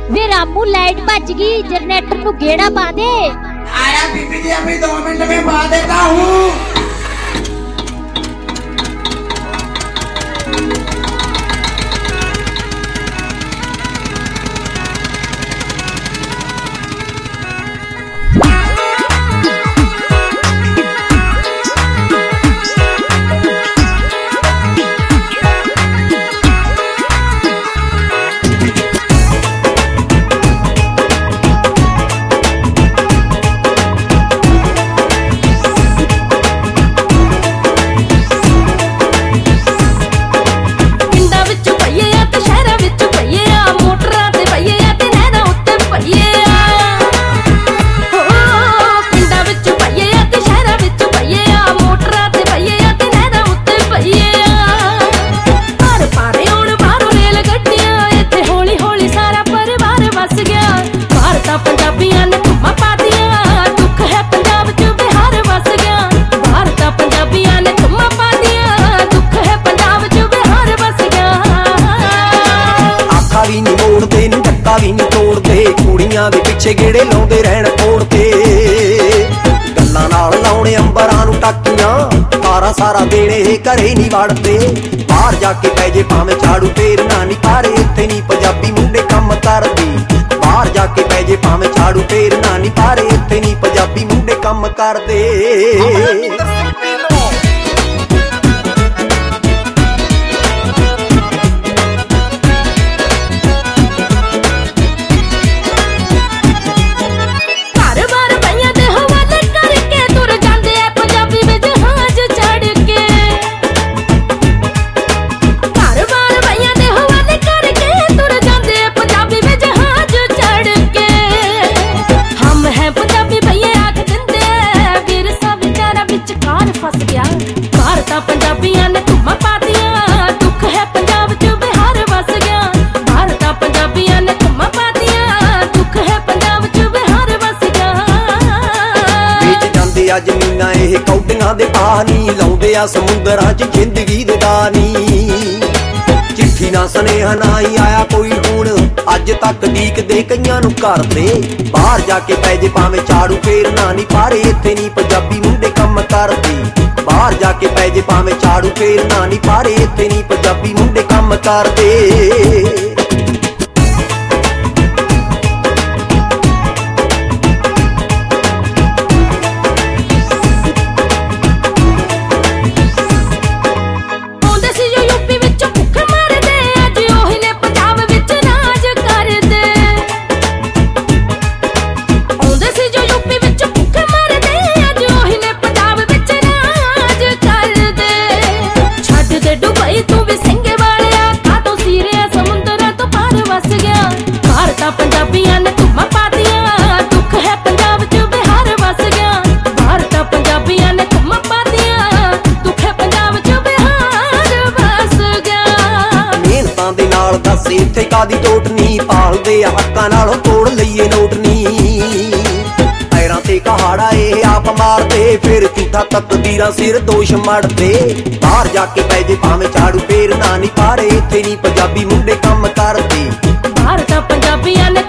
ਵੇ Ramu light भज गई, generator नू गेड़ा पा दे। आया बीबी जी, अभी 2 मिनट में पा देता हूँ। भी नहीं तोड़ते कुड़ियां दे पिछे गेड़े लाउंदे रहण कोड़ते गल्लां नाल लाउणे अंबरां नूं टाकियां तारा सारा देणे घरे नहीं वड़ते बाहर जाके पै जे भावें झाड़ू फेरना नहीं पारे इत्थे नहीं पंजाबी मुंडे कम करदे बाहर जाके पै जे भावें झाड़ू फेरना नहीं पारे इत्थे नहीं पंजाबी मुंडे कम करदे। जमीना यह कौटियां दे पानी लाउंदे आ समुंदरां च जिंदगी दे दानी चिट्ठी ना सनेहा ना ही आया कोई हुण अज तक दीकदे कईयां नूं करदे बाहर जाके पै जे भावें झाड़ू फेरना नहीं पारे इत्थे नहीं पंजाबी मुंडे कम करदे बाहर जाके पै जे भावें झाड़ू फेरना नहीं पारे इत्थे नहीं पंजाबी मुंडे कम करदे। इत्थे कादी टोटनी पालदे हक्कां नालों तोड़ लईए नोटनी पैरां ते कहाड़ा ए आप मारदे फिर झूठा तकदीरां सिर दोष मड़दे बाहर जाके पै जे भावें झाड़ू फेरना नहीं पारे इत्थे नहीं पंजाबी मुंडे कम करदे बाहर तां पंजाबियां ने